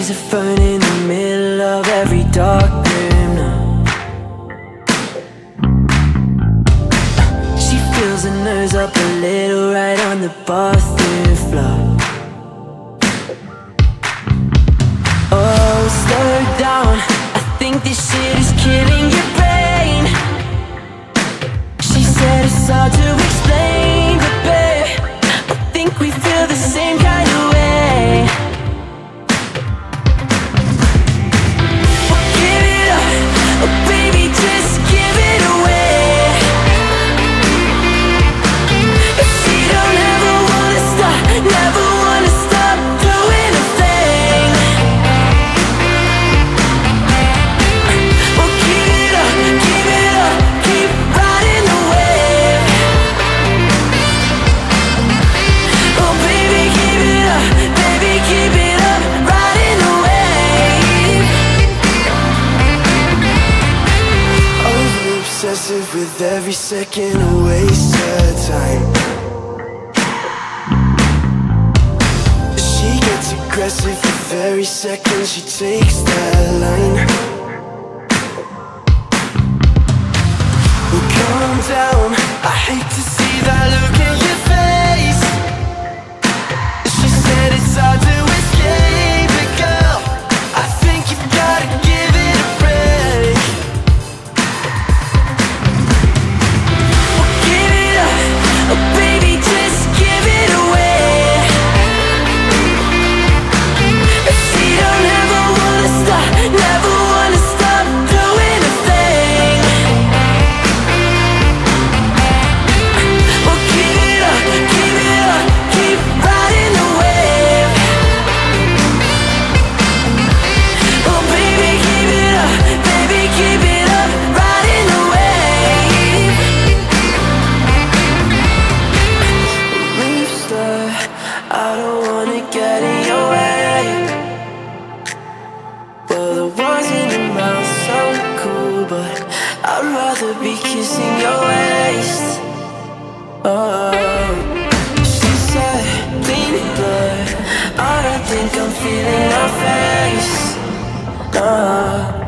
She's a fern in the middle of every dark room now. She feels her nose up a little right on the bathroom floor. Oh, slow down, I think this shit is killing your brain. She said it's hard to explain, but babe, I think we feel the same kind of way. Well, give it up, oh baby, just give it away. She don't ever wanna stop, never wanna stop doing a thing. Well, give it up, keep riding the wave. Oh baby, keep it up, riding the wave. Over obsessive with every second, a waste of time. She gets aggressive with every second she takes that line. Well, calm down, I hate to see that look in your face. She said it's hard to escape it, girl, I think you've gotta give it a break. Well, give it up, oh baby, just give it away. She don't ever wanna stop, never wanna stop doing a thing. Well, give it up, keep riding the wave. Oh baby, keep it up, riding the wave. Move slow, I don't wanna get in your way. Well, the ones in your mouth sound cool, but I'd rather be kissing your waist. Oh, she said, clean it blood, I don't think I'm feeling her face. Oh.